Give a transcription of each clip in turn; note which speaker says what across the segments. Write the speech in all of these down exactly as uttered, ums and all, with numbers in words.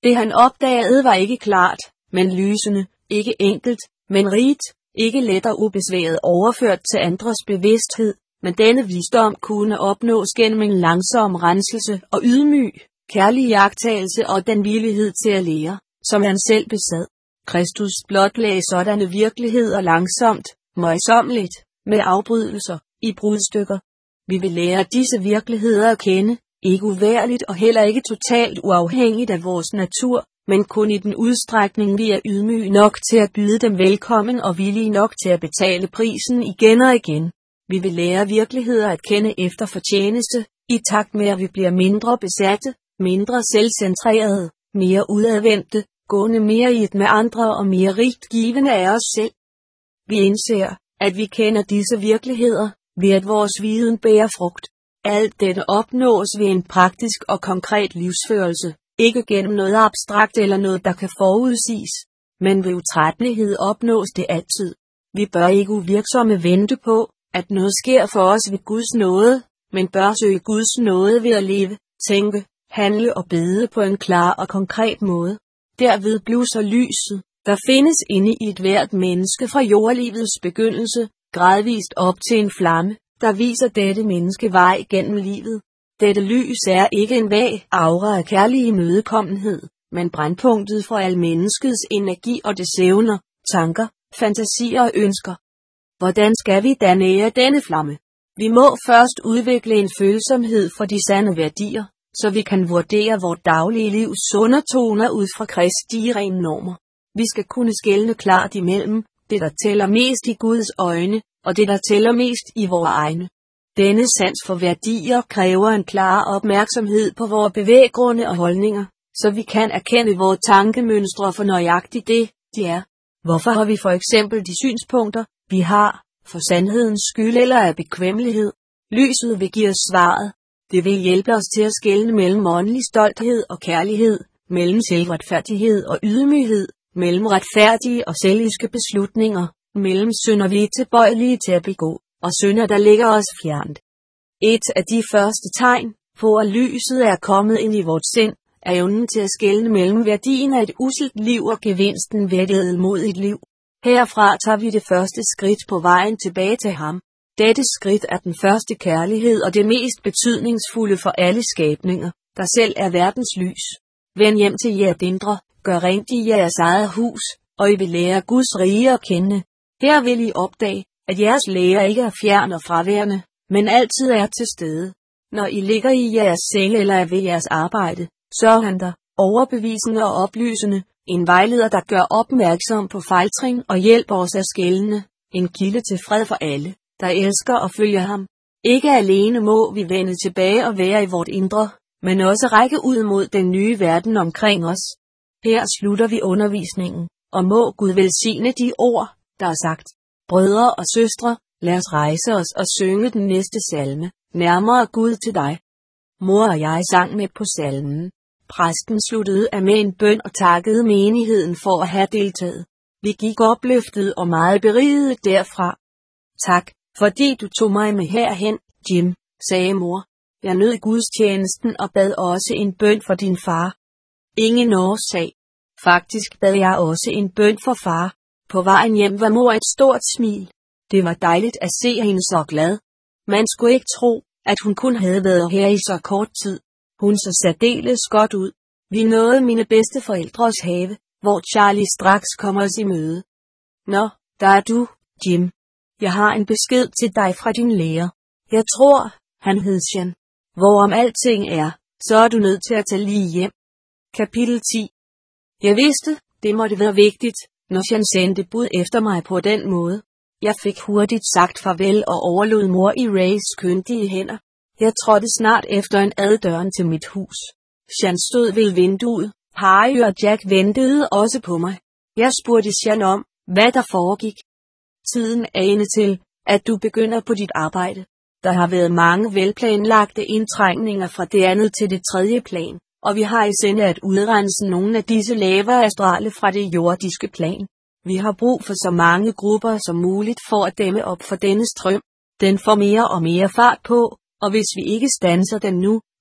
Speaker 1: Det han opdagede var ikke klart, men lysende, ikke enkelt, men rigt, ikke let og ubesværet overført til andres bevidsthed, men denne visdom kunne opnås gennem en langsom renselse og ydmyg, kærlig iagttagelse og den villighed til at lære, som han selv besad. Kristus blotlagde sådanne virkeligheder langsomt, møjsommeligt, med afbrydelser, i brudstykker. Vi vil lære disse virkeligheder at kende, ikke uværligt og heller ikke totalt uafhængigt af vores natur, men kun i den udstrækning vi er ydmyge nok til at byde dem velkommen og villige nok til at betale prisen igen og igen. Vi vil lære virkeligheder at kende efter fortjeneste, i takt med at vi bliver mindre besatte, mindre selvcentrerede, mere udadvendte, gående mere i et med andre og mere rigt givende af os selv. Vi indser, at vi kender disse virkeligheder, ved at vores viden bærer frugt. Alt dette opnås ved en praktisk og konkret livsførelse, ikke gennem noget abstrakt eller noget, der kan forudsiges, men ved utrættelighed opnås det altid. Vi bør ikke uvirksomme vente på, at noget sker for os ved Guds nåde, men bør søge Guds nåde ved at leve, tænke, handle og bede på en klar og konkret måde. Derved blusser lyset, der findes inde i et hvert menneske fra jordlivets begyndelse, gradvist op til en flamme, der viser dette menneske vej gennem livet. Dette lys er ikke en vag aura af kærlig imødekommenhed, men brændpunktet for al menneskets energi og dets evner, tanker, fantasier og ønsker. Hvordan skal vi da nære denne flamme? Vi må først udvikle en følsomhed for de sande værdier, så vi kan vurdere vort daglige livs undertoner ud fra Kristi rene normer. Vi skal kunne skelne klart imellem det, der tæller mest i Guds øjne, og det, der tæller mest i vores egne. Denne sans for værdier kræver en klar opmærksomhed på vores bevæggrunde og holdninger, så vi kan erkende vores tankemønstre for nøjagtigt det, de er. Hvorfor har vi for eksempel de synspunkter, vi har, for sandhedens skyld eller af bekvemmelighed? Lyset vil give os svaret. Det vil hjælpe os til at skelne mellem åndelig stolthed og kærlighed, mellem selvretfærdighed og ydmyghed, mellem retfærdige og selviske beslutninger, mellem synder vi er tilbøjelige til at begå, og synder der ligger os fjernt. Et af de første tegn på at lyset er kommet ind i vort sind, er evnen til at skelne mellem værdien af et usselt liv og gevinsten ved et ædelmodigt liv. Herfra tager vi det første skridt på vejen tilbage til ham. Dette skridt er den første kærlighed og det mest betydningsfulde for alle skabninger, der selv er verdens lys. Vend hjem til jer indre, gør rent i jeres eget hus, og I vil lære Guds rige at kende. Her vil I opdage, at jeres lære ikke er fjern og fraværende, men altid er til stede. Når I ligger i jeres seng eller er ved jeres arbejde, så er han der, overbevisende og oplysende, en vejleder, der gør opmærksom på fejltrin og hjælper os at skelne, en kilde til fred for alle, der elsker og følger ham. Ikke alene må vi vende tilbage og være i vort indre, men også række ud mod den nye verden omkring os. Her slutter vi undervisningen, og må Gud velsigne de ord, der er sagt. Brødre og søstre, lad os rejse os og synge den næste salme, nærmere Gud til dig. Mor og jeg sang med på salmen. Præsten sluttede af med en bøn og takkede menigheden for at have deltaget. Vi gik opløftet og meget beriget derfra. Tak, fordi du tog mig med herhen, Jim, sagde mor. Jeg nød gudstjenesten og bad også en bøn for din far. Ingen årsag. Faktisk bad jeg også en bøn for far. På vejen hjem var mor et stort smil. Det var dejligt at se hende så glad. Man skulle ikke tro, at hun kun havde været her i så kort tid. Hun så særdeles godt ud. Vi nåede mine bedsteforældres have, hvor Charlie straks kommer os i møde. Nå, der er du, Jim. Jeg har en besked til dig fra din lærer. Jeg tror, han hed Sean. Hvorom alting er, så er du nødt til at tage lige hjem. Kapitel ti. Jeg vidste, det måtte være vigtigt, når Sean sendte bud efter mig på den måde. Jeg fik hurtigt sagt farvel og overlod mor i Rays kyndige hænder. Jeg trådte snart efter en ad døren til mit hus. Sean stod ved vinduet. Harry og Jack ventede også på mig. Jeg spurgte Sean om, hvad der foregik. Tiden er inde til, at du begynder på dit arbejde. Der har været mange velplanlagte indtrængninger fra det andet til det tredje plan, og vi har i sinde at udrense nogle af disse lavere astrale fra det jordiske plan. Vi har brug for så mange grupper som muligt for at dæmme op for denne strøm. Den får mere og mere fart på, og hvis vi ikke standser den nu,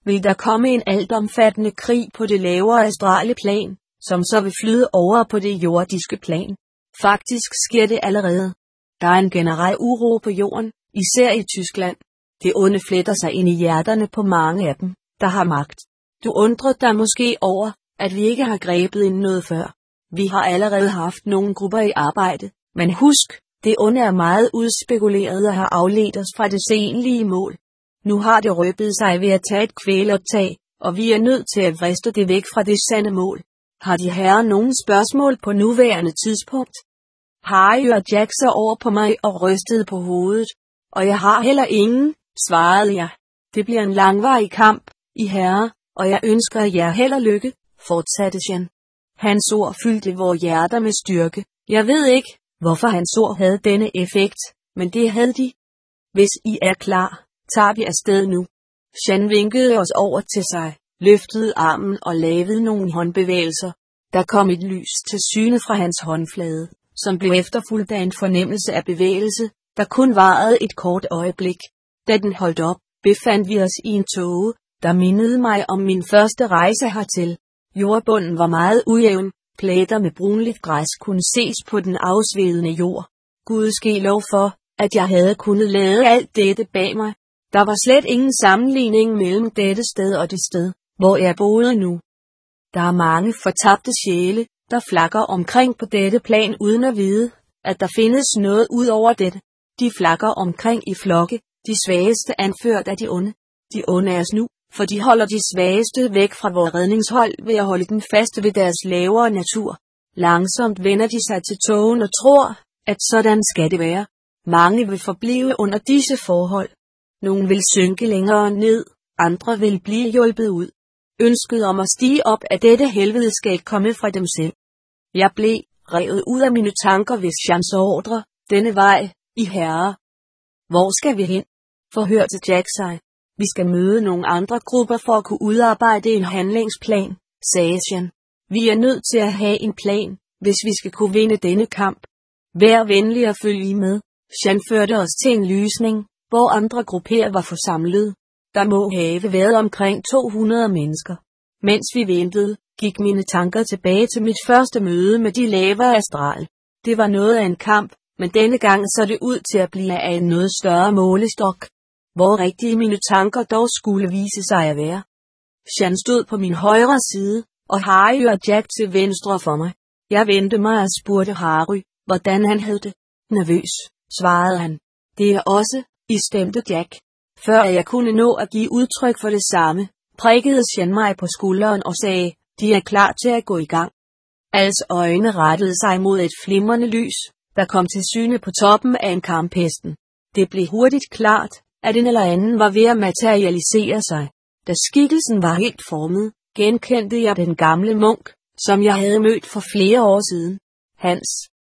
Speaker 1: vil der komme en altomfattende krig på det lavere astrale plan, som så vil flyde over på det jordiske plan. Faktisk sker det allerede. Der er en generel uro på jorden, især i Tyskland. Det onde fletter sig ind i hjerterne på mange af dem, der har magt. Du undrer dig måske over, at vi ikke har grebet ind noget før. Vi har allerede haft nogle grupper i arbejde, men husk, det onde er meget udspekuleret og har afledt os fra det senlige mål. Nu har det røbet sig ved at tage et kvælertag, og vi er nødt til at vriste det væk fra det sande mål. Har de herrer nogen spørgsmål på nuværende tidspunkt? Harry og Jack så over på mig og rystede på hovedet. Og jeg har heller ingen, svarede jeg. Det bliver en langvarig kamp, I herrer, og jeg ønsker jer held og lykke, fortsatte Jean. Hans ord fyldte vores hjerter med styrke. Jeg ved ikke, hvorfor hans ord havde denne effekt, men det havde de. Hvis I er klar, tager vi afsted nu. Jean vinkede os over til sig, løftede armen og lavede nogle håndbevægelser. Der kom et lys til syne fra hans håndflade, som blev efterfulgt af en fornemmelse af bevægelse, der kun varede et kort øjeblik. Da den holdt op, befandt vi os i en tåge, der mindede mig om min første rejse hertil. Jordbunden var meget ujævn, pletter med brunligt græs kunne ses på den afsvedende jord. Gud ske lov for, at jeg havde kunnet lade alt dette bag mig. Der var slet ingen sammenligning mellem dette sted og det sted, hvor jeg boede nu. Der er mange fortabte sjæle, der flakker omkring på dette plan uden at vide, at der findes noget ud over dette. De flakker omkring i flokke, de svageste anført af de onde. De onde er nu, for de holder de svageste væk fra vores redningshold ved at holde den faste ved deres lavere natur. Langsomt vender de sig til tågen og tror, at sådan skal det være. Mange vil forblive under disse forhold. Nogle vil synke længere ned, andre vil blive hjulpet ud. Ønsket om at stige op af dette helvede skal ikke komme fra dem selv. Jeg blev revet ud af mine tanker ved Jeans ordre, denne vej, I herrer. Hvor skal vi hen? Forhørte Jack sig. Vi skal møde nogle andre grupper for at kunne udarbejde en handlingsplan, sagde Jean. Vi er nødt til at have en plan, hvis vi skal kunne vinde denne kamp. Vær venlig at følge med. Jean førte os til en lysning, hvor andre grupper var forsamlet. Der må have været omkring to hundrede mennesker. Mens vi ventede, gik mine tanker tilbage til mit første møde med de lavere astral. Det var noget af en kamp, men denne gang så det ud til at blive af en noget større målestok. Hvor rigtige mine tanker dog skulle vise sig at være. Jean stod på min højre side, og Harry og Jack til venstre for mig. Jeg vendte mig og spurgte Harry, hvordan han havde det. Nervøs, svarede han. Det er også, I stemte Jack. Før jeg kunne nå at give udtryk for det samme, prikkede Jean mig på skulderen og sagde, de er klar til at gå i gang. Als øjne rettede sig mod et flimrende lys, der kom til syne på toppen af en kamphesten. Det blev hurtigt klart, at en eller anden var ved at materialisere sig. Da skikkelsen var helt formet, genkendte jeg den gamle munk, som jeg havde mødt for flere år siden. Hans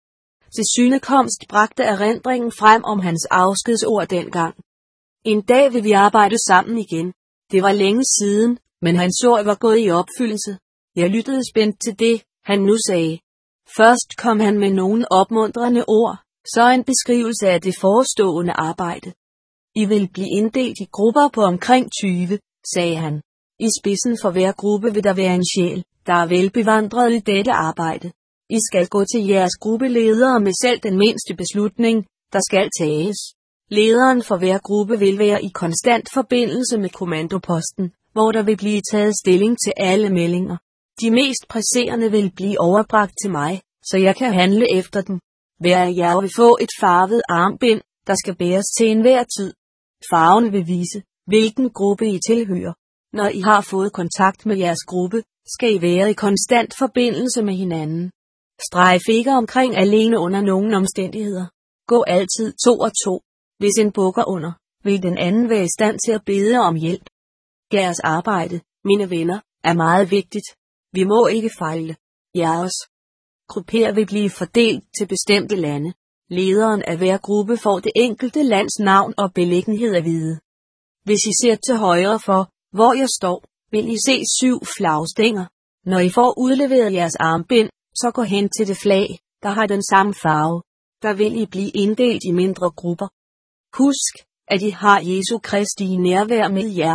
Speaker 1: tilsynekomst bragte erindringen frem om hans afskedsord dengang. En dag vil vi arbejde sammen igen. Det var længe siden, men hans ord var gået i opfyldelse. Jeg lyttede spændt til det, han nu sagde. Først kom han med nogle opmuntrende ord, så en beskrivelse af det forestående arbejde. I vil blive inddelt i grupper på omkring tyve, sagde han. I spidsen for hver gruppe vil der være en sjæl, der er velbevandret i dette arbejde. I skal gå til jeres gruppeledere med selv den mindste beslutning, der skal tages. Lederen for hver gruppe vil være i konstant forbindelse med kommandoposten, hvor der vil blive taget stilling til alle meldinger. De mest presserende vil blive overbragt til mig, så jeg kan handle efter dem. Hver af jer vil få et farvet armbind, der skal bæres til enhver tid. Farven vil vise, hvilken gruppe I tilhører. Når I har fået kontakt med jeres gruppe, skal I være i konstant forbindelse med hinanden. Strejf ikke omkring alene under nogen omstændigheder. Gå altid to og to. Hvis en bukker under, vil den anden være i stand til at bede om hjælp. Jeres arbejde, mine venner, er meget vigtigt. Vi må ikke fejle. Jeres grupper vil blive fordelt til bestemte lande. Lederen af hver gruppe får det enkelte lands navn og beliggenhed at vide. Hvis I ser til højre for, hvor jeg står, vil I se syv flagstænger. Når I får udleveret jeres armbind, så gå hen til det flag, der har den samme farve. Der vil I blive inddelt i mindre grupper. Husk, at I har Jesu Kristi nærvær med jer.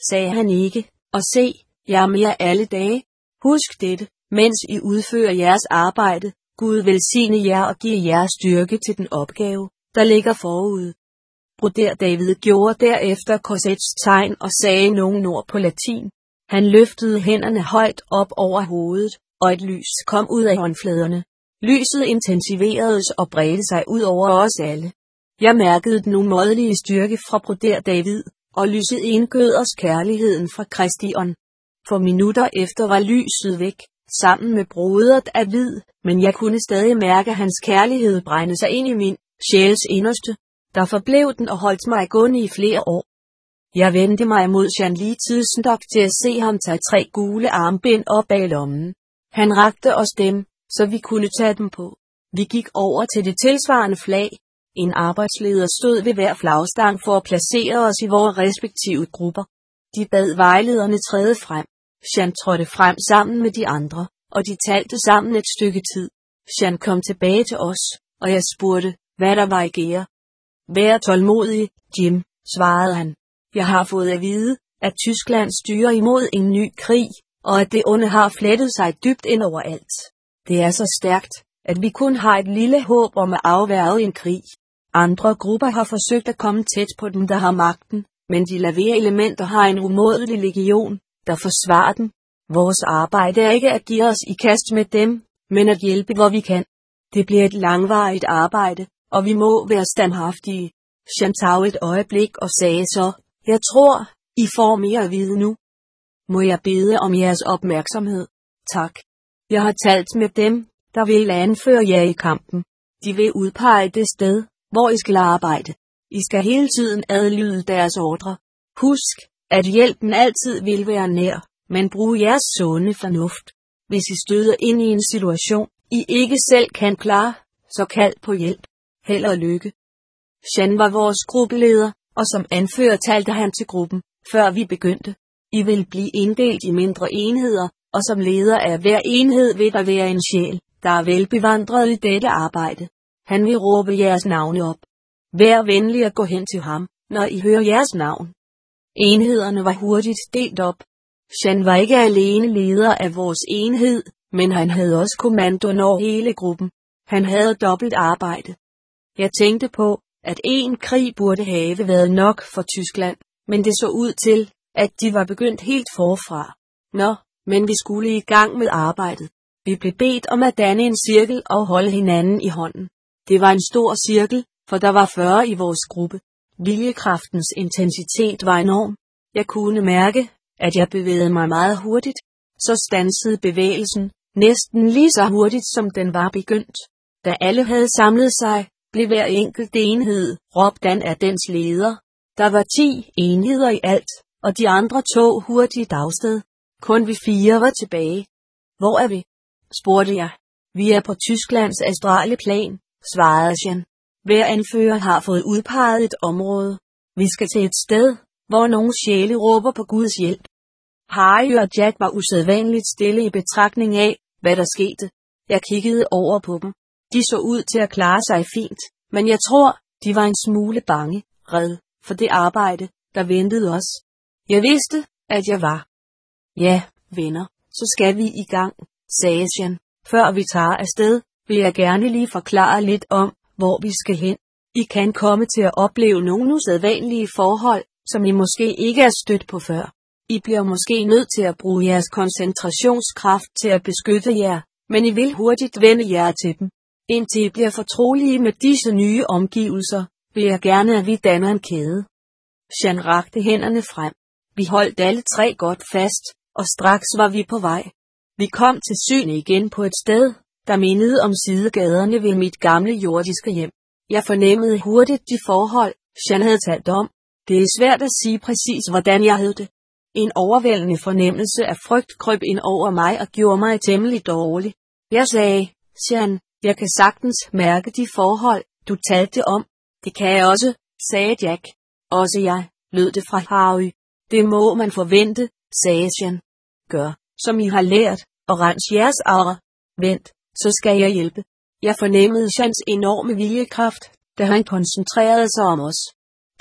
Speaker 1: sagde han ikke, og se, jeg er med jer alle dage. Husk dette, mens I udfører jeres arbejde. Gud velsigne jer og give jer styrke til den opgave, der ligger forud. Broder David gjorde derefter korsets tegn og sagde nogle ord på latin. Han løftede hænderne højt op over hovedet, og et lys kom ud af håndfladerne. Lyset intensiveredes og bredte sig ud over os alle. Jeg mærkede den umådelige styrke fra broder David, og lyset indgød os kærligheden fra Kristi ånd. For minutter efter var lyset væk, sammen med broderet af hvid, men jeg kunne stadig mærke hans kærlighed brænde sig ind i min sjæls inderste. Der forblev den og holdt mig gående i flere år. Jeg vendte mig mod Jean lige tidsnok til at se ham tage tre gule armbind op bag lommen. Han rakte os dem, så vi kunne tage dem på. Vi gik over til det tilsvarende flag. En arbejdsleder stod ved hver flagstang for at placere os i vores respektive grupper. De bad vejlederne træde frem. Jean trådte frem sammen med de andre, og de talte sammen et stykke tid. Jean kom tilbage til os, og jeg spurgte, hvad der var i gære. Vær tålmodig, Jim, svarede han. Jeg har fået at vide, at Tyskland styrer imod en ny krig, og at det onde har flettet sig dybt ind over alt. Det er så stærkt, at vi kun har et lille håb om at afværge en krig. Andre grupper har forsøgt at komme tæt på dem, der har magten, men de lavere elementer har en umådelig legion, der forsvarer dem. Vores arbejde er ikke at give os i kast med dem, men at hjælpe, hvor vi kan. Det bliver et langvarigt arbejde, og vi må være standhaftige. Jean tog et øjeblik og sagde så, jeg tror, I får mere at vide nu. Må jeg bede om jeres opmærksomhed? Tak. Jeg har talt med dem, der vil anføre jer i kampen. De vil udpege det sted, hvor I skal arbejde. I skal hele tiden adlyde deres ordre. Husk, at hjælpen altid vil være nær, men brug jeres sunde fornuft. Hvis I støder ind i en situation, I ikke selv kan klare, så kald på hjælp. Held og lykke. Jean var vores gruppeleder, og som anfører talte han til gruppen, før vi begyndte. I vil blive inddelt i mindre enheder, og som leder af hver enhed vil der være en sjæl, der er velbevandret i dette arbejde. Han vil råbe jeres navne op. Vær venlig at gå hen til ham, når I hører jeres navn. Enhederne var hurtigt delt op. Jean var ikke alene leder af vores enhed, men han havde også kommandoen over hele gruppen. Han havde dobbelt arbejde. Jeg tænkte på, at en krig burde have været nok for Tyskland, men det så ud til, at de var begyndt helt forfra. Nå, men vi skulle i gang med arbejdet. Vi blev bedt om at danne en cirkel og holde hinanden i hånden. Det var en stor cirkel, for der var fyrre i vores gruppe. Viljekraftens intensitet var enorm. Jeg kunne mærke, at jeg bevægede mig meget hurtigt. Så standsede bevægelsen, næsten lige så hurtigt som den var begyndt. Da alle havde samlet sig, blev hver enkelt enhed råbt an af dens leder. Der var ti enheder i alt, og de andre tog hurtigt afsted. Kun vi fire var tilbage. Hvor er vi? Spurgte jeg. Vi er på Tysklands astrale plan, svarede Jean. Hver anfører har fået udpeget et område. Vi skal til et sted, hvor nogle sjæle råber på Guds hjælp. Harry og Jack var usædvanligt stille i betragtning af, hvad der skete. Jeg kiggede over på dem. De så ud til at klare sig fint, men jeg tror, de var en smule bange, red, for det arbejde, der ventede os. Jeg vidste, at jeg var. Ja, venner, så skal vi i gang, sagde Jean. Før vi tager afsted, vil jeg gerne lige forklare lidt om, hvor vi skal hen. I kan komme til at opleve nogle usædvanlige forhold, som I måske ikke er stødt på før. I bliver måske nødt til at bruge jeres koncentrationskraft til at beskytte jer, men I vil hurtigt vende jer til dem. Indtil I bliver fortrolige med disse nye omgivelser, vil jeg gerne, at vi danner en kæde. Jean rakte hænderne frem. Vi holdt alle tre godt fast, og straks var vi på vej. Vi kom til syne igen på et sted, der mindede om sidegaderne ved mit gamle jordiske hjem. Jeg fornemmede hurtigt de forhold, Jean havde talt om. Det er svært at sige præcis, hvordan jeg havde det. En overvældende fornemmelse af frygt krøb ind over mig og gjorde mig temmelig dårlig. Jeg sagde, Jean, jeg kan sagtens mærke de forhold, du talte om. Det kan jeg også, sagde Jack. Også jeg, lød det fra Harry. Det må man forvente, sagde Jean. Gør, som I har lært, og rens jeres aura. Vent, så skal jeg hjælpe. Jeg fornemmede Jeans enorme viljekraft, da han koncentrerede sig om os.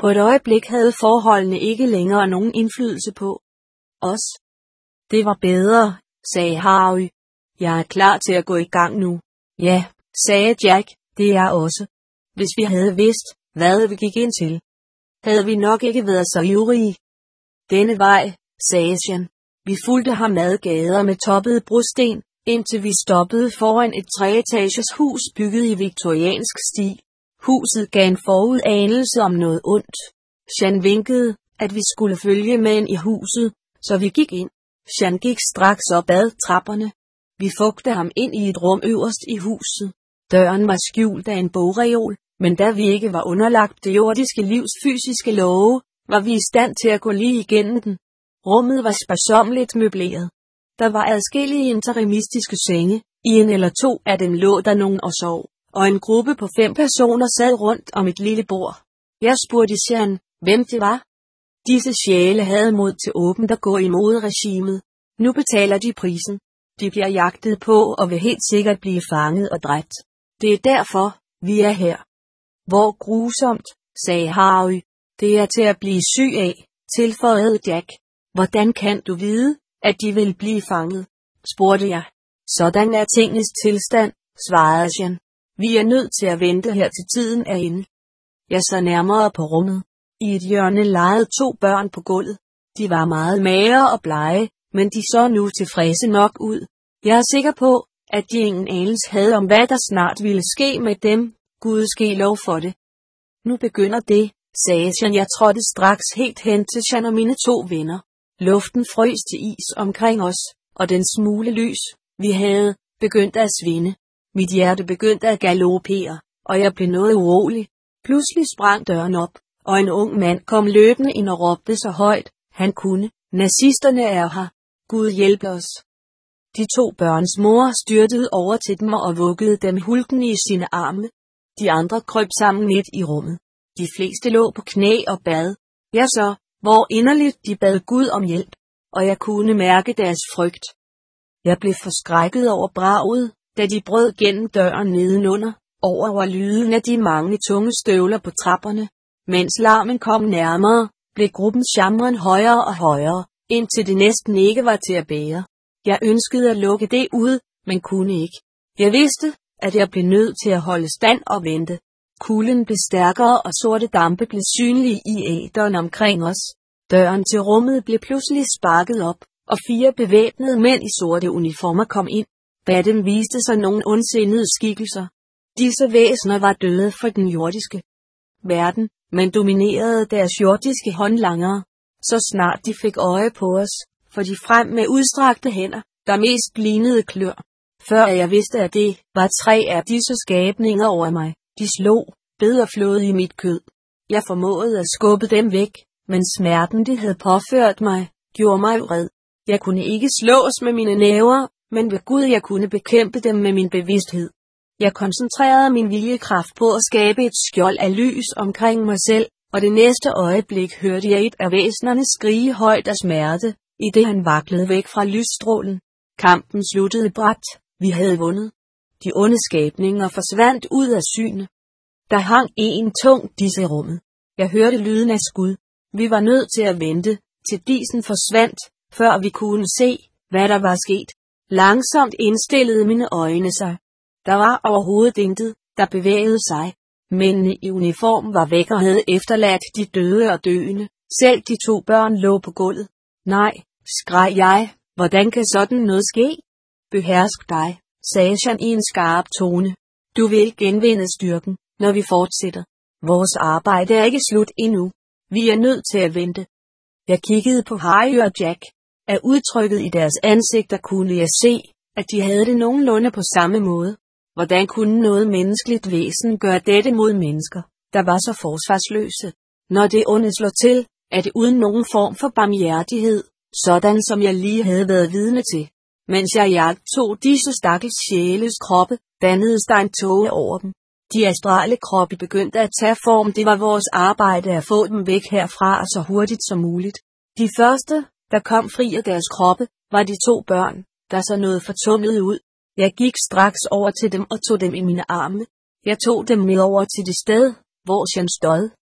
Speaker 1: På et øjeblik havde forholdene ikke længere nogen indflydelse på os. Det var bedre, sagde Harry. Jeg er klar til at gå i gang nu. Ja, sagde Jack, det er også. Hvis vi havde vidst, hvad vi gik ind til, havde vi nok ikke været så ivrige. Denne vej, sagde Sean. Vi fulgte ham ad gader med toppede brosten, indtil vi stoppede foran et treetages hus bygget i viktoriansk stil. Huset gav en forudanelse om noget ondt. Sean vinkede, at vi skulle følge med ind i huset, så vi gik ind. Sean gik straks op ad trapperne. Vi fugte ham ind i et rum øverst i huset. Døren var skjult af en bogreol, men da vi ikke var underlagt det jordiske livs fysiske love, var vi i stand til at gå lige igennem den. Rummet var sparsommeligt møbleret. Der var adskillige interimistiske senge, i en eller to af dem lå der nogen og sov, og en gruppe på fem personer sad rundt om et lille bord. Jeg spurgte Sean, hvem det var. Disse sjæle havde mod til åbent at gå imod regimet. Nu betaler de prisen. De bliver jagtet på og vil helt sikkert blive fanget og dræbt. Det er derfor, vi er her. Hvor grusomt, sagde Harry. Det er til at blive syg af, tilføjede Jack. Hvordan kan du vide, at de vil blive fanget? Spurgte jeg. Sådan er tingenes tilstand, svarede Sean. Vi er nødt til at vente her til tiden er inde. Jeg så nærmere på rummet. I et hjørne legede to børn på gulvet. De var meget magre og blege, men de så nu tilfredse nok ud. Jeg er sikker på, at de ingen anelse havde om hvad der snart ville ske med dem. Gud ske lov for det. Nu begynder det, sagde Sean. Jeg trådte straks helt hen til Sean og mine to venner. Luften frøs til is omkring os, og den smule lys, vi havde, begyndte at svinde. Mit hjerte begyndte at galopere, og jeg blev noget urolig. Pludselig sprang døren op, og en ung mand kom løbende ind og råbte så højt, han kunne. Nazisterne er her. Gud hjælpe os. De to børns mor styrtede over til dem og vuggede dem hulkende i sine arme. De andre krøb sammen midt i rummet. De fleste lå på knæ og bad. Jeg så, hvor inderligt de bad Gud om hjælp, og jeg kunne mærke deres frygt. Jeg blev forskrækket over braget, da de brød gennem døren nedenunder, over lyden af de mange tunge støvler på trapperne. Mens larmen kom nærmere, blev gruppens jamren højere og højere, indtil det næsten ikke var til at bære. Jeg ønskede at lukke det ud, men kunne ikke. Jeg vidste, at jeg blev nødt til at holde stand og vente. Kulden blev stærkere og sorte dampe blev synlige i æteren omkring os. Døren til rummet blev pludselig sparket op, og fire bevæbnede mænd i sorte uniformer kom ind. Bag dem viste sig nogle ondsindede skikkelser. Disse væsener var døde for den jordiske verden, men dominerede deres jordiske håndlangere. Så snart de fik øje på os, for de frem med udstrakte hænder, der mest lignede klør. Før jeg vidste at det, var tre af disse skabninger over mig. De slog, bed og flåede i mit kød. Jeg formåede at skubbe dem væk, men smerten de havde påført mig, gjorde mig vred. Jeg kunne ikke slås med mine næver, men ved Gud jeg kunne bekæmpe dem med min bevidsthed. Jeg koncentrerede min viljekraft på at skabe et skjold af lys omkring mig selv, og det næste øjeblik hørte jeg et af væsenerne skrige højt af smerte, i det han vaklede væk fra lysstrålen. Kampen sluttede brat, vi havde vundet. De onde skabninger forsvandt ud af syne. Der hang en tung disse i rummet. Jeg hørte lyden af skud. Vi var nødt til at vente, til disen forsvandt, før vi kunne se, hvad der var sket. Langsomt indstillede mine øjne sig. Der var overhovedet intet, der bevægede sig. Mændene i uniform var væk og havde efterladt de døde og døende. Selv de to børn lå på gulvet. Nej, skreg jeg, hvordan kan sådan noget ske? Behersk dig, sagde Sean i en skarp tone. Du vil genvinde styrken, når vi fortsætter. Vores arbejde er ikke slut endnu. Vi er nødt til at vente. Jeg kiggede på Harry og Jack. Af udtrykket i deres ansigter kunne jeg se, at de havde det nogenlunde på samme måde. Hvordan kunne noget menneskeligt væsen gøre dette mod mennesker, der var så forsvarsløse? Når det onde slår til, er det uden nogen form for barmhjertighed, sådan som jeg lige havde været vidne til. Mens jeg jagtog disse stakkels sjæles kroppe, dannedes der en tåge over dem. De astrale kroppe begyndte at tage form. Det var vores arbejde at få dem væk herfra så hurtigt som muligt. De første, der kom fri af deres kroppe, var de to børn, der så noget fortumlet ud. Jeg gik straks over til dem og tog dem i mine arme. Jeg tog dem med over til det sted, hvor Sean stod.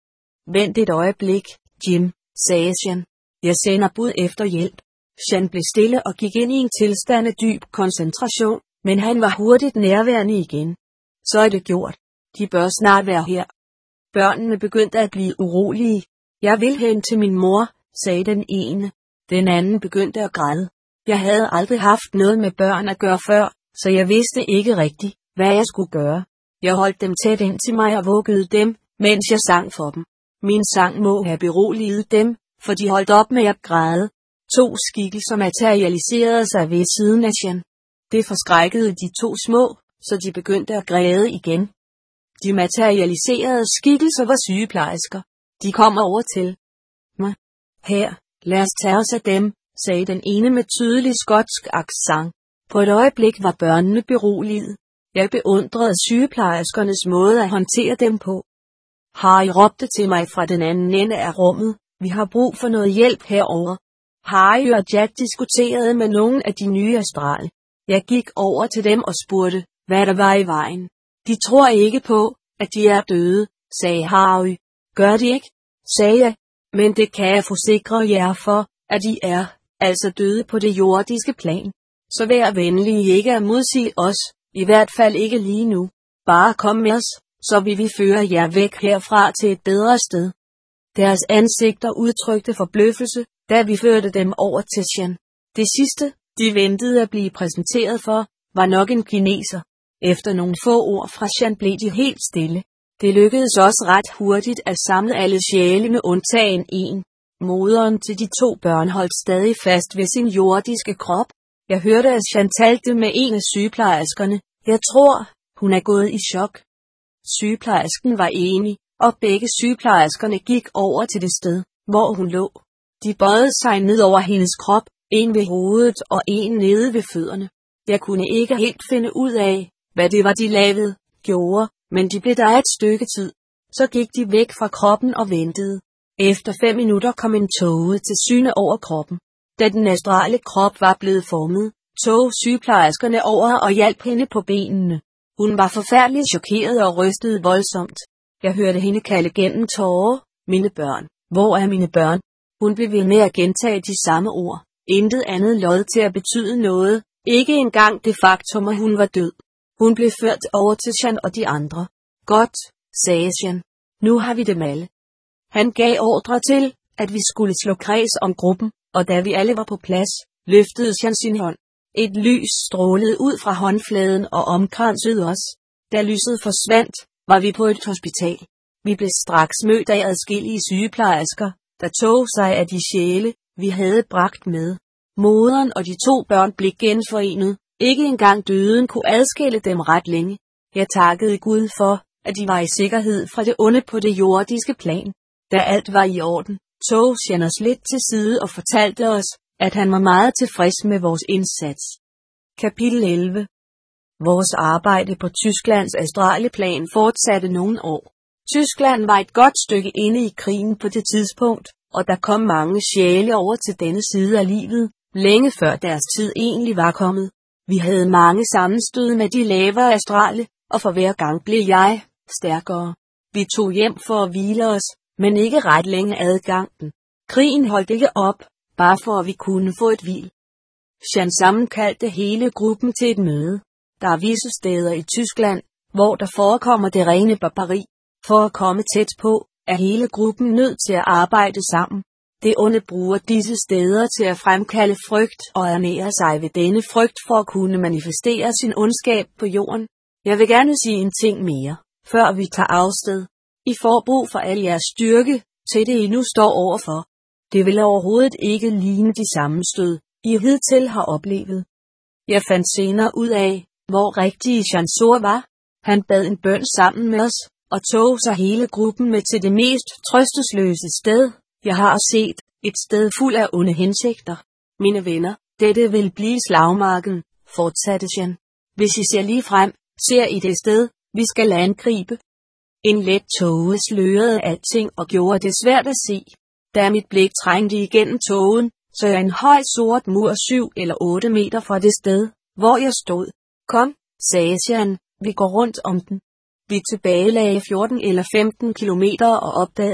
Speaker 1: Vent et øjeblik, Jim, sagde Jean. Jeg sender bud efter hjælp. Jean blev stille og gik ind i en tilstand af dyb koncentration, men han var hurtigt nærværende igen. Så er det gjort. De bør snart være her. Børnene begyndte at blive urolige. Jeg vil hen til min mor, sagde den ene. Den anden begyndte at græde. Jeg havde aldrig haft noget med børn at gøre før, så jeg vidste ikke rigtigt, hvad jeg skulle gøre. Jeg holdt dem tæt ind til mig og vuggede dem, mens jeg sang for dem. Min sang må have beroliget dem, for de holdt op med at græde. To skikkelser materialiserede sig ved siden af Jean. Det forskrækkede de to små, så de begyndte at græde igen. De materialiserede skikkelser var sygeplejersker. De kom over til mig. Her, lad os tage os af dem, sagde den ene med tydelig skotsk accent. På et øjeblik var børnene beroliget. Jeg beundrede sygeplejerskernes måde at håndtere dem på. Harry råbte til mig fra den anden ende af rummet. Vi har brug for noget hjælp herover. Harry og Jack diskuterede med nogle af de nye astral. Jeg gik over til dem og spurgte, hvad der var i vejen. De tror ikke på, at de er døde, sagde Harry. Gør de ikke? Sagde jeg. Men det kan jeg forsikre jer for, at de er, altså døde på det jordiske plan. Så vær venlige ikke at modsige os, i hvert fald ikke lige nu. Bare kom med os, så vil vi føre jer væk herfra til et bedre sted. Deres ansigter udtrykte forbløffelse, da vi førte dem over til Jean. Det sidste, de ventede at blive præsenteret for, var nok en kineser. Efter nogle få ord fra Jean blev de helt stille. Det lykkedes også ret hurtigt at samle alle sjæle med undtagen en. Moderen til de to børn holdt stadig fast ved sin jordiske krop. Jeg hørte, at Jean talte med en af sygeplejerskerne. Jeg tror, hun er gået i chok. Sygeplejersken var enig, og begge sygeplejerskerne gik over til det sted, hvor hun lå. De bøjede sig ned over hendes krop, en ved hovedet og en nede ved fødderne. Jeg kunne ikke helt finde ud af, hvad det var de lavede, gjorde, men de blev der et stykke tid. Så gik de væk fra kroppen og ventede. Efter fem minutter kom en tåge til syne over kroppen. Da den astrale krop var blevet formet, tog sygeplejerskerne over og hjalp hende på benene. Hun var forfærdeligt chokeret og rystede voldsomt. Jeg hørte hende kalde gennem tårer, mine børn, hvor er mine børn? Hun blev ved med at gentage de samme ord. Intet andet lod til at betyde noget, ikke engang det faktum, at hun var død. Hun blev ført over til Jean og de andre. Godt, sagde Jean. Nu har vi dem alle. Han gav ordre til, at vi skulle slå kreds om gruppen, og da vi alle var på plads, løftede Jean sin hånd. Et lys strålede ud fra håndfladen og omkransede os. Da lyset forsvandt, var vi på et hospital. Vi blev straks mødt af adskillige sygeplejersker, der tog sig af de sjæle, vi havde bragt med. Moderen og de to børn blev genforenet. Ikke engang døden kunne adskille dem ret længe. Jeg takkede Gud for, at de var i sikkerhed fra det onde på det jordiske plan. Da alt var i orden, tog Jean os lidt til side og fortalte os, at han var meget tilfreds med vores indsats. Kapitel elleve. Vores arbejde på Tysklands astrale plan fortsatte nogle år. Tyskland var et godt stykke inde i krigen på det tidspunkt, og der kom mange sjæle over til denne side af livet, længe før deres tid egentlig var kommet. Vi havde mange sammenstød med de lavere astrale, og for hver gang blev jeg stærkere. Vi tog hjem for at hvile os, men ikke ret længe adgangen. Krigen holdt ikke op, bare for at vi kunne få et hvil. Jean sammenkaldte hele gruppen til et møde. Der er visse steder i Tyskland, hvor der forekommer det rene barbari. For at komme tæt på, er hele gruppen nødt til at arbejde sammen. Det onde bruger disse steder til at fremkalde frygt og ernære sig ved denne frygt for at kunne manifestere sin ondskab på jorden. Jeg vil gerne sige en ting mere, før vi tager afsted. I får brug for al jeres styrke, til det I nu står overfor. Det vil overhovedet ikke ligne de sammenstød, I hidtil har oplevet. Jeg fandt senere ud af, hvor rigtige Chansor var. Han bad en bøn sammen med os, og tog sig hele gruppen med til det mest trøstesløse sted, jeg har set, et sted fuld af onde hensigter. Mine venner, dette vil blive slagmarken, fortsatte Jean. Hvis I ser lige frem, ser I det sted, vi skal angribe. En let tåge slørede alting og gjorde det svært at se. Da mit blik trængte igennem tågen, så jeg en høj sort mur syv eller otte meter fra det sted, hvor jeg stod. Kom, sagde Jean, vi går rundt om den. Vi tilbagelagde fjorten eller femten kilometer og opdagede,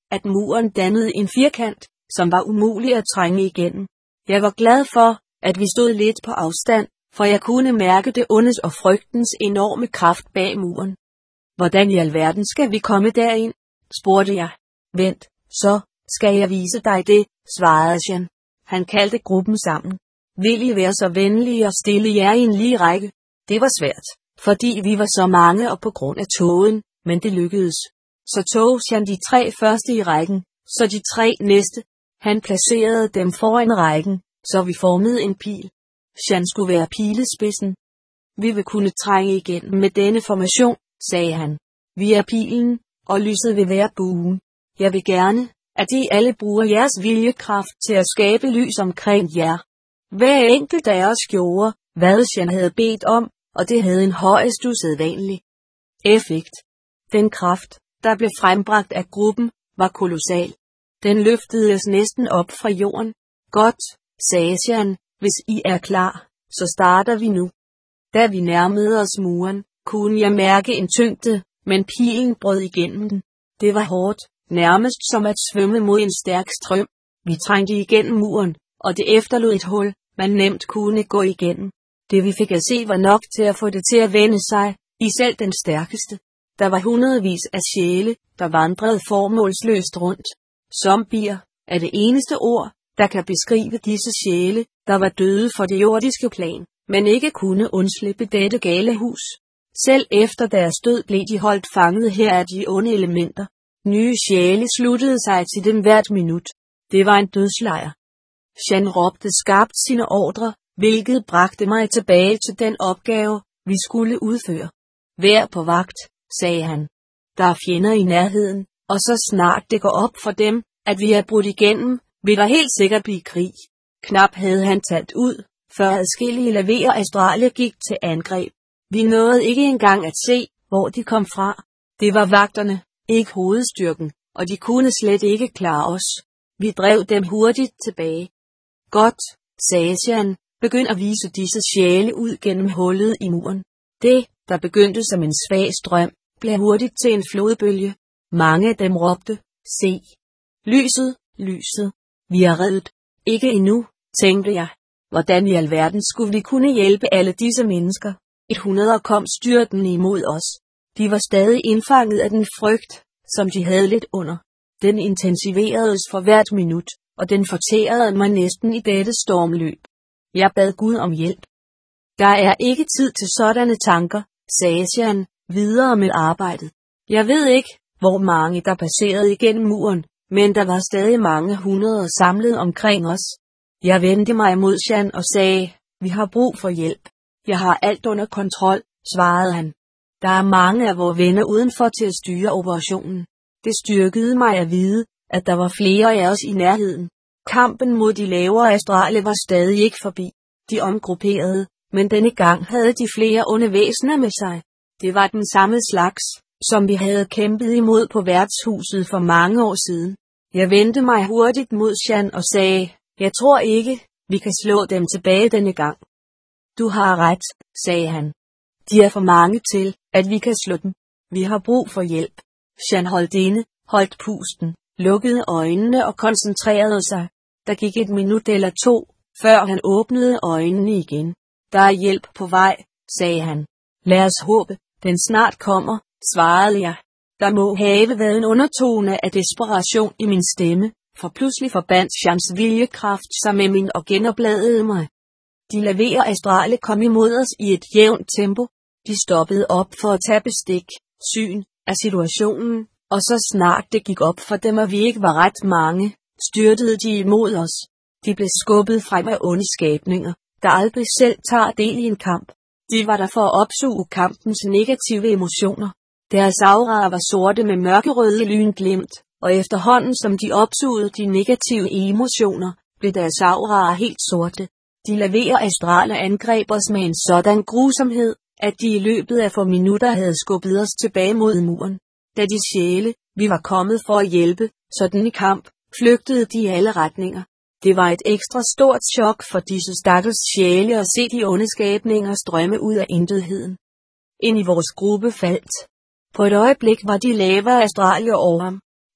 Speaker 1: at muren dannede en firkant, som var umulig at trænge igennem. Jeg var glad for, at vi stod lidt på afstand, for jeg kunne mærke det ondes og frygtens enorme kraft bag muren. Hvordan i alverden skal vi komme derind? Spurgte jeg. Vent, så skal jeg vise dig det, svarede Jean. Han kaldte gruppen sammen. Vil I være så venlige og stille jer i en lige række? Det var svært, fordi vi var så mange og på grund af tågen, men det lykkedes. Så tog Jean de tre første i rækken, så de tre næste. Han placerede dem foran rækken, så vi formede en pil. Jean skulle være pilespidsen. Vi vil kunne trænge igennem med denne formation, sagde han. Vi er pilen, og lyset vil være buen. Jeg vil gerne, at I alle bruger jeres viljekraft til at skabe lys omkring jer. Hver enkelt af os gjorde, hvad Jean havde bedt om, og det havde en højst usædvanlig effekt. Den kraft, der blev frembragt af gruppen, var kolossal. Den løftede os næsten op fra jorden. Godt, sagde Jean, hvis I er klar, så starter vi nu. Da vi nærmede os muren, kunne jeg mærke en tyngde, men pilen brød igennem den. Det var hårdt, nærmest som at svømme mod en stærk strøm. Vi trængte igennem muren, og det efterlod et hul, man nemt kunne gå igennem. Det vi fik at se var nok til at få det til at vende sig, i selv den stærkeste. Der var hundredvis af sjæle, der vandrede formålsløst rundt. Zombier er det eneste ord, der kan beskrive disse sjæle, der var døde for det jordiske plan, men ikke kunne undslippe dette gale hus. Selv efter deres død blev de holdt fanget her af de onde elementer. Nye sjæle sluttede sig til dem hvert minut. Det var en dødslejr. Jean råbte skarpt sine ordre, hvilket bragte mig tilbage til den opgave, vi skulle udføre. Vær på vagt, sagde han. Der er fjender i nærheden, og så snart det går op for dem, at vi er brudt igennem, vil der helt sikkert blive krig. Knap havde han talt ud, før adskillige laverer astrale gik til angreb. Vi nåede ikke engang at se, hvor de kom fra. Det var vagterne, ikke hovedstyrken, og de kunne slet ikke klare os. Vi drev dem hurtigt tilbage. Godt, sagde Jean, begynd at vise disse sjæle ud gennem hullet i muren. Det, der begyndte som en svag strøm, blev hurtigt til en flodbølge. Mange af dem råbte, se. Lyset, lyset. Vi er reddet. Ikke endnu, tænkte jeg. Hvordan i alverden skulle vi kunne hjælpe alle disse mennesker? Et hundrede kom styrtende imod os. De var stadig indfanget af den frygt, som de havde lidt under. Den intensiveredes for hvert minut, og den fortærede mig næsten i dette stormløb. Jeg bad Gud om hjælp. Der er ikke tid til sådanne tanker, sagde Jean, videre med arbejdet. Jeg ved ikke, hvor mange der passerede igennem muren, men der var stadig mange hundrede samlet omkring os. Jeg vendte mig mod Jean og sagde, vi har brug for hjælp. Jeg har alt under kontrol, svarede han. Der er mange af vores venner udenfor til at styre operationen. Det styrkede mig at vide, at der var flere af os i nærheden. Kampen mod de lavere astrale var stadig ikke forbi. De omgrupperede, men denne gang havde de flere onde væsener med sig. Det var den samme slags, som vi havde kæmpet imod på værtshuset for mange år siden. Jeg vendte mig hurtigt mod Jean og sagde, jeg tror ikke, vi kan slå dem tilbage denne gang. Du har ret, sagde han. De er for mange til, at vi kan slå dem. Vi har brug for hjælp. Jean holdt inde, holdt pusten, lukkede øjnene og koncentrerede sig. Der gik et minut eller to, før han åbnede øjnene igen. Der er hjælp på vej, sagde han. Lad os håbe, den snart kommer, svarede jeg. Der må have været en undertone af desperation i min stemme, for pludselig forbandt Jeans viljekraft sig med min og genopladede mig. De laverer astrale kom imod os i et jævnt tempo. De stoppede op for at tage bestik, syn af situationen, og så snart det gik op for dem, at vi ikke var ret mange, styrtede de imod os. De blev skubbet frem af onde skabninger, der aldrig selv tager del i en kamp. De var der for at opsuge kampens negative emotioner. Deres auraer var sorte med mørkerøde lynglimt, og efterhånden som de opsugede de negative emotioner, blev deres auraer helt sorte. De laverer astrale angreb os med en sådan grusomhed, at de i løbet af få minutter havde skubbet os tilbage mod muren. Da de sjæle, vi var kommet for at hjælpe, sådan i kamp, flygtede de i alle retninger. Det var et ekstra stort chok for disse stakkels sjæle at se de onde skabninger strømme ud af intetheden. Ind i vores gruppe faldt. På et øjeblik var de lavere astrale over ham.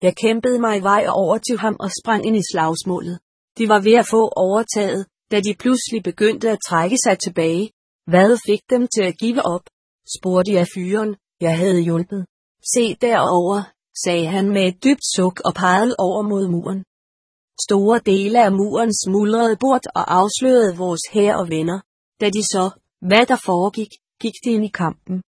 Speaker 1: Jeg kæmpede mig i vej over til ham og sprang ind i slagsmålet. De var ved at få overtaget, da de pludselig begyndte at trække sig tilbage. Hvad fik dem til at give op? Spurgte jeg fyren, jeg havde hjulpet. Se derover, sagde han med et dybt suk og pegede over mod muren. Store dele af muren smuldrede bort og afslørede vores hær og venner. Da de så, hvad der foregik, gik de ind i kampen.